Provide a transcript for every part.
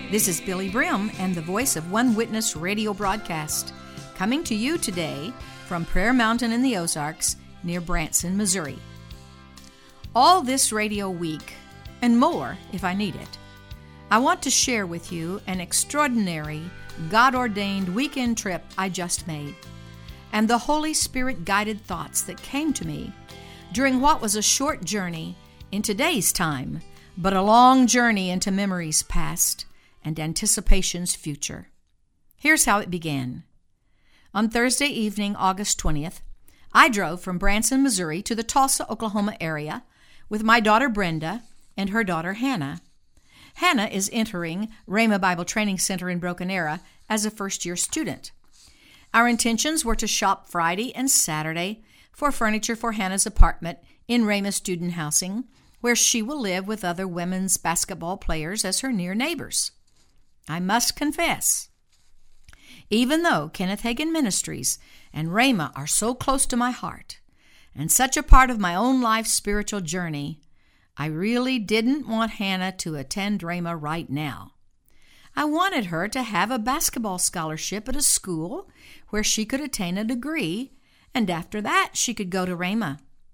This is Billy Brim and the voice of One Witness radio broadcast, coming to you today from Prayer Mountain in the Ozarks near Branson, Missouri. All this radio week, and more if I need it, I want to share with you an extraordinary, God-ordained weekend trip I just made, and the Holy Spirit-guided thoughts that came to me during what was a short journey in today's time, but a long journey into memories past and anticipation's future. Here's how it began. On Thursday evening, August 20th, I drove from Branson, Missouri to the Tulsa, Oklahoma area with my daughter Brenda and her daughter Hannah. Hannah is entering Rhema Bible Training Center in Broken Arrow as a first-year student. Our intentions were to shop Friday and Saturday for furniture for Hannah's apartment in Rhema Student Housing, where she will live with other women's basketball players as her near neighbors. I must confess, even though Kenneth Hagin Ministries and Rhema are so close to my heart and such a part of my own life's spiritual journey, I really didn't want Hannah to attend Rhema right now. I wanted her to have a basketball scholarship at a school where she could attain a degree, and after that she could go to Rhema.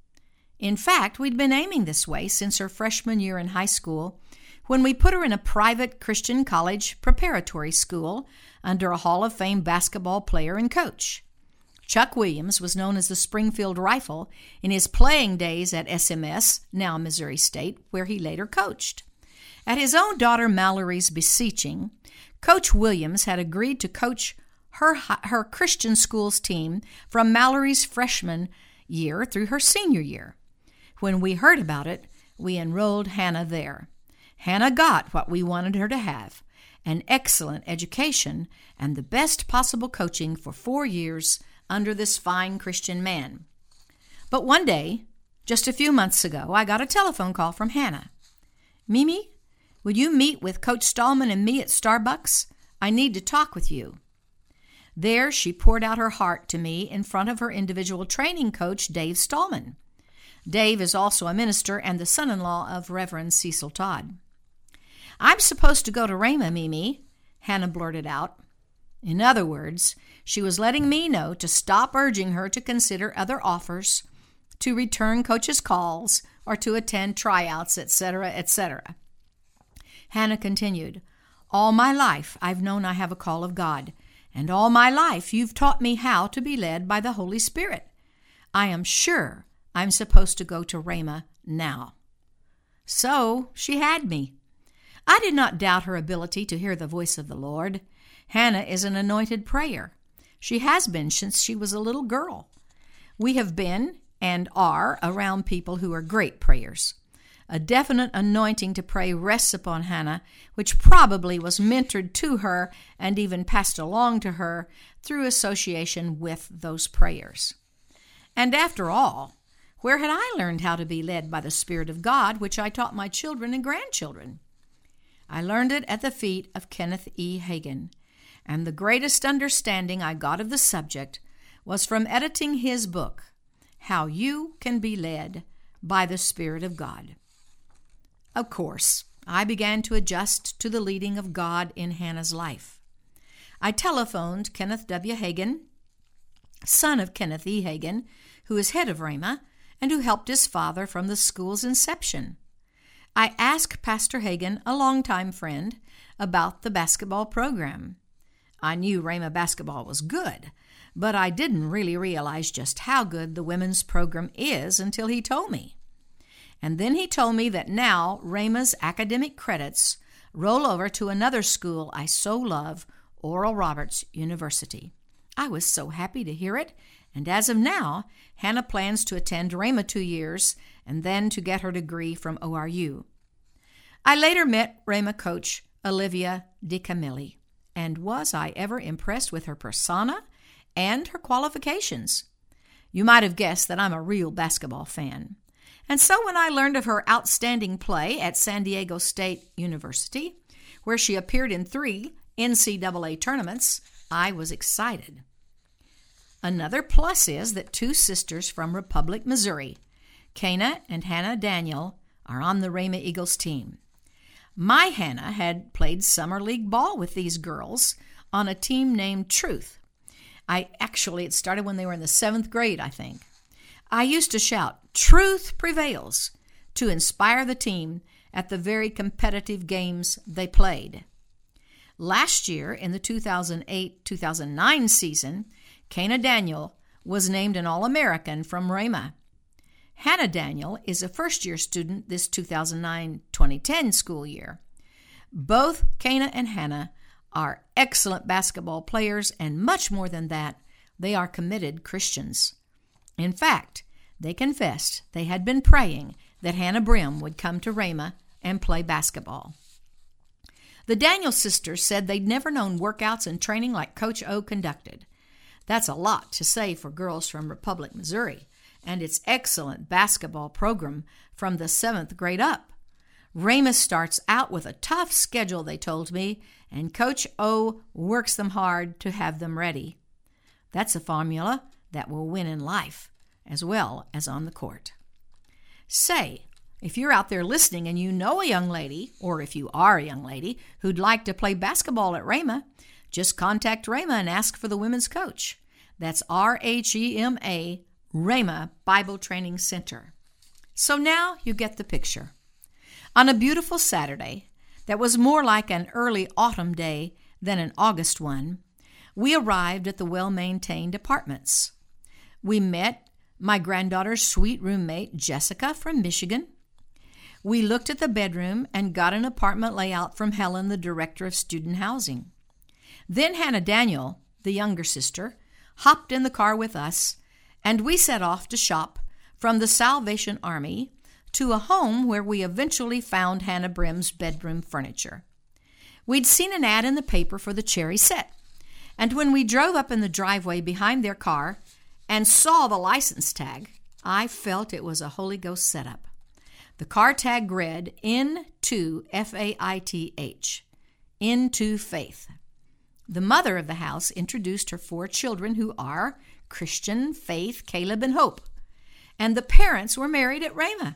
In fact, we'd been aiming this way since her freshman year in high school, when we put her in a private Christian college preparatory school under a Hall of Fame basketball player and coach. Chuck Williams was known as the Springfield Rifle in his playing days at SMS, now Missouri State, where he later coached. At his own daughter Mallory's beseeching, Coach Williams had agreed to coach her Christian school's team from Mallory's freshman year through her senior year. When we heard about it, we enrolled Hannah there. Hannah got what we wanted her to have, an excellent education and the best possible coaching for 4 years under this fine Christian man. But one day, just a few months ago, I got a telephone call from Hannah. "Mimi, will you meet with Coach Stallman and me at Starbucks? I need to talk with you." There she poured out her heart to me in front of her individual training coach, Dave Stallman. Dave is also a minister and the son-in-law of Reverend Cecil Todd. "I'm supposed to go to Rhema, Mimi," Hannah blurted out. In other words, she was letting me know to stop urging her to consider other offers, to return coaches' calls, or to attend tryouts, etc., etc. Hannah continued, "All my life I've known I have a call of God, and all my life you've taught me how to be led by the Holy Spirit. I am sure I'm supposed to go to Rhema now." So she had me. I did not doubt her ability to hear the voice of the Lord. Hannah is an anointed prayer. She has been since she was a little girl. We have been and are around people who are great prayers. A definite anointing to pray rests upon Hannah, which probably was mentored to her and even passed along to her through association with those prayers. And after all, where had I learned how to be led by the Spirit of God, which I taught my children and grandchildren? I learned it at the feet of Kenneth E. Hagin, and the greatest understanding I got of the subject was from editing his book, How You Can Be Led by the Spirit of God. Of course, I began to adjust to the leading of God in Hannah's life. I telephoned Kenneth W. Hagin, son of Kenneth E. Hagin, who is head of Rhema and who helped his father from the school's inception. I asked Pastor Hagin, a longtime friend, about the basketball program. I knew Rhema basketball was good, but I didn't really realize just how good the women's program is until he told me. And then he told me that now Rhema's academic credits roll over to another school I so love, Oral Roberts University. I was so happy to hear it, and as of now, Hannah plans to attend Rhema 2 years and then to get her degree from ORU. I later met Rhema coach Olivia DiCamilli, and was I ever impressed with her persona and her qualifications? You might have guessed that I'm a real basketball fan. And so when I learned of her outstanding play at San Diego State University, where she appeared in 3 NCAA tournaments, I was excited. Another plus is that 2 sisters from Republic, Missouri, Kana and Hannah Daniel, are on the Rhema Eagles team. My Hannah had played summer league ball with these girls on a team named Truth. It started when they were in the 7th grade, I think. I used to shout, "Truth prevails," to inspire the team at the very competitive games they played. Last year, in the 2008-2009 season, Kana Daniel was named an All-American from Rhema. Hannah Daniel is a first-year student this 2009-2010 school year. Both Kana and Hannah are excellent basketball players, and much more than that, they are committed Christians. In fact, they confessed they had been praying that Hannah Brim would come to Rhema and play basketball. The Daniel sisters said they'd never known workouts and training like Coach O conducted. That's a lot to say for girls from Republic, Missouri, and its excellent basketball program from the 7th grade up. Rhema starts out with a tough schedule, they told me, and Coach O works them hard to have them ready. That's a formula that will win in life as well as on the court. Say, if you're out there listening and you know a young lady, or if you are a young lady who'd like to play basketball at Rhema, just contact Rhema and ask for the women's coach. That's RHEMA, Rhema Bible Training Center. So now you get the picture. On a beautiful Saturday that was more like an early autumn day than an August one, we arrived at the well-maintained apartments. We met my granddaughter's sweet roommate, Jessica, from Michigan. We looked at the bedroom and got an apartment layout from Helen, the director of student housing. Then Hannah Daniel, the younger sister, hopped in the car with us, and we set off to shop from the Salvation Army to a home where we eventually found Hannah Brim's bedroom furniture. We'd seen an ad in the paper for the cherry set, and when we drove up in the driveway behind their car and saw the license tag, I felt it was a Holy Ghost setup. The car tag read, "Into Faith, into faith." The mother of the house introduced her 4 children who are Christian, Faith, Caleb, and Hope, and the parents were married at Rhema.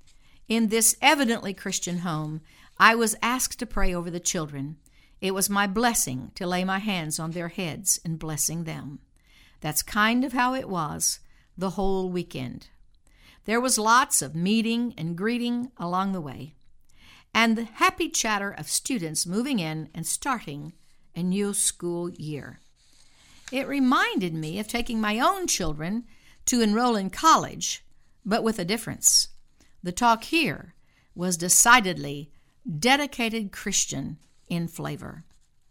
In this evidently Christian home, I was asked to pray over the children. It was my blessing to lay my hands on their heads in blessing them. That's kind of how it was the whole weekend. There was lots of meeting and greeting along the way, and the happy chatter of students moving in and starting a new school year. It reminded me of taking my own children to enroll in college, but with a difference. The talk here was decidedly dedicated Christian in flavor.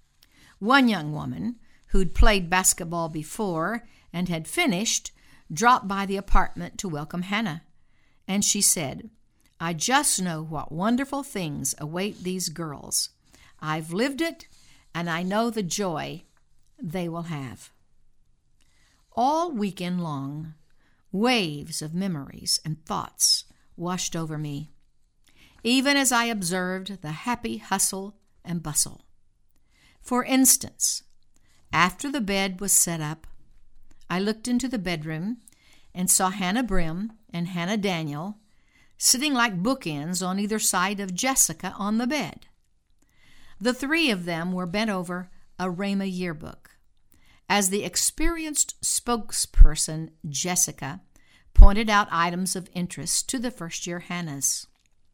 One young woman who'd played basketball before and had finished dropped by the apartment to welcome Hannah, and she said, "I just know what wonderful things await these girls. I've lived it, and I know the joy they will have." All weekend long, waves of memories and thoughts washed over me, even as I observed the happy hustle and bustle. For instance, after the bed was set up, I looked into the bedroom and saw Hannah Brim and Hannah Daniel sitting like bookends on either side of Jessica on the bed. The 3 of them were bent over a Rhema yearbook. As the experienced spokesperson, Jessica pointed out items of interest to the first-year Hannahs.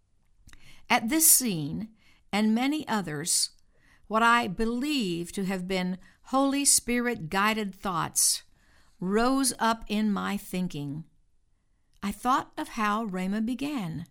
At this scene, and many others, what I believe to have been Holy Spirit-guided thoughts rose up in my thinking. I thought of how Rhema began.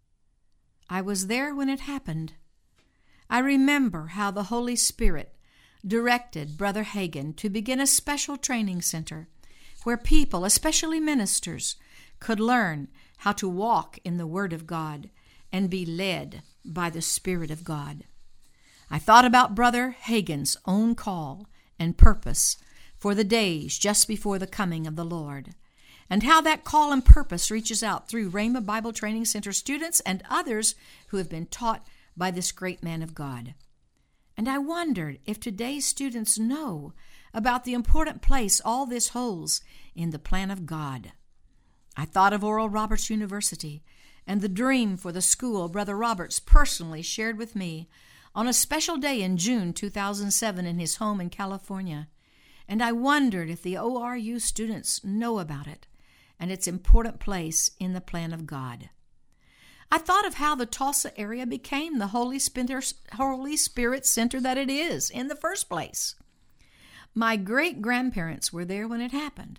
I was there when it happened. I remember how the Holy Spirit directed Brother Hagin to begin a special training center where people, especially ministers, could learn how to walk in the Word of God and be led by the Spirit of God. I thought about Brother Hagin's own call and purpose for the days just before the coming of the Lord, and how that call and purpose reaches out through Rhema Bible Training Center students and others who have been taught by this great man of God. And I wondered if today's students know about the important place all this holds in the plan of God. I thought of Oral Roberts University and the dream for the school Brother Roberts personally shared with me on a special day in June 2007 in his home in California. And I wondered if the ORU students know about it and its important place in the plan of God. I thought of how the Tulsa area became the Holy Spirit center that it is in the first place. My great-grandparents were there when it happened.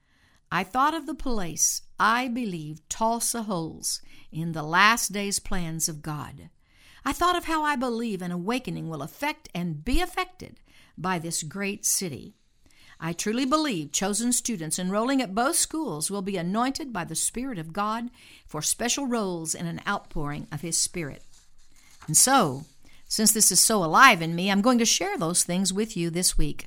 I thought of the place I believe Tulsa holds in the last days plans of God. I thought of how I believe an awakening will affect and be affected by this great city. I truly believe chosen students enrolling at both schools will be anointed by the Spirit of God for special roles in an outpouring of His Spirit. And so, since this is so alive in me, I'm going to share those things with you this week.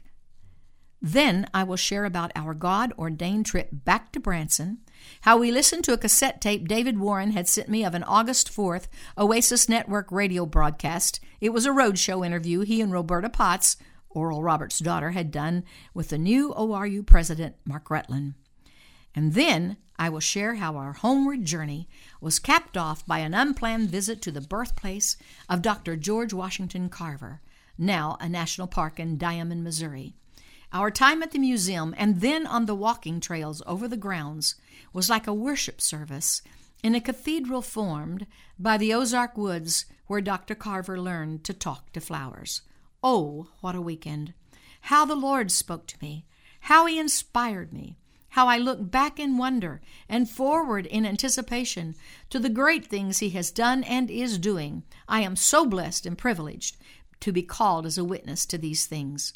Then I will share about our God-ordained trip back to Branson, how we listened to a cassette tape David Warren had sent me of an August 4th Oasis Network radio broadcast. It was a roadshow interview he and Roberta Potts, Oral Roberts' daughter, had done with the new ORU president, Mark Rutland. And then I will share how our homeward journey was capped off by an unplanned visit to the birthplace of Dr. George Washington Carver, now a national park in Diamond, Missouri. Our time at the museum and then on the walking trails over the grounds was like a worship service in a cathedral formed by the Ozark Woods where Dr. Carver learned to talk to flowers. Oh, what a weekend. How the Lord spoke to me, how He inspired me, how I look back in wonder and forward in anticipation to the great things He has done and is doing. I am so blessed and privileged to be called as a witness to these things.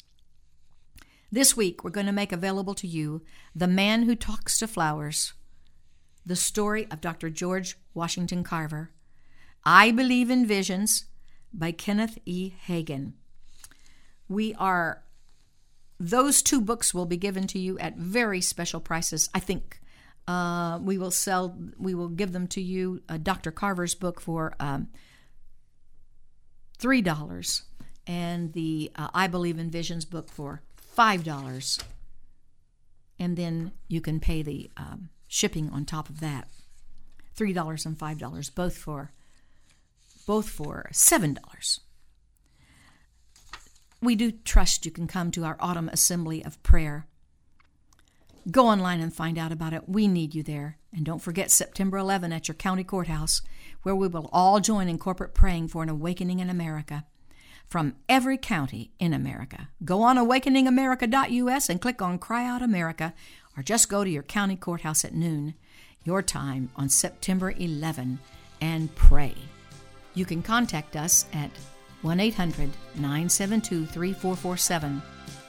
This week, we're going to make available to you The Man Who Talks to Flowers, the story of Dr. George Washington Carver. I Believe in Visions by Kenneth E. Hagin. Those two books will be given to you at very special prices. I think we will give them to you, Dr. Carver's book for $3 and the I Believe in Visions book for $5. And then you can pay the shipping on top of that. $3 and $5, both for $7. We do trust you can come to our autumn assembly of prayer. Go online and find out about it. We need you there. And don't forget September 11 at your county courthouse, where we will all join in corporate praying for an awakening in America. From every county in America. Go on awakeningamerica.us and click on Cry Out America, or just go to your county courthouse at noon, your time on September 11, and pray. You can contact us at 1-800-972-3447,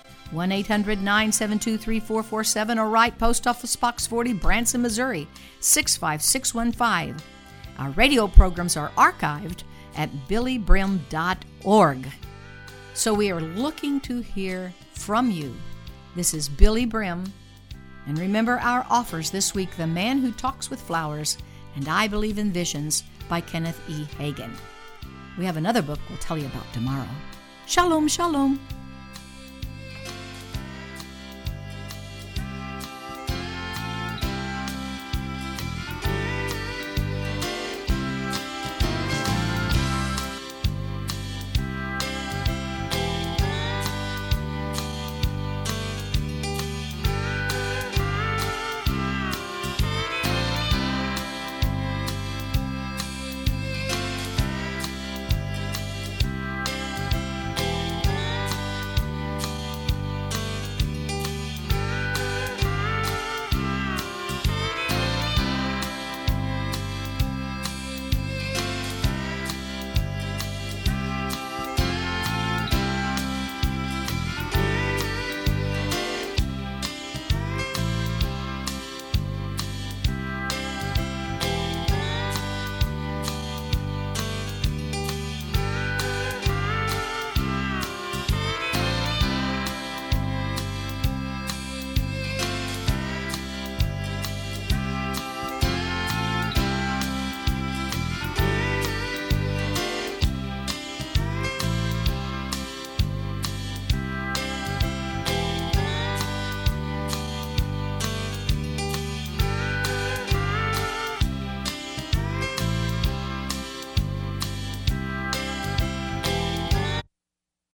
1-800-972-3447, or write Post Office Box 40, Branson, Missouri, 65615. Our radio programs are archived at billybrim.org. So we are looking to hear from you. This is Billy Brim. And remember our offers this week, The Man Who Talks with Flowers and I Believe in Visions by Kenneth E. Hagin. We have another book we'll tell you about tomorrow. Shalom, shalom.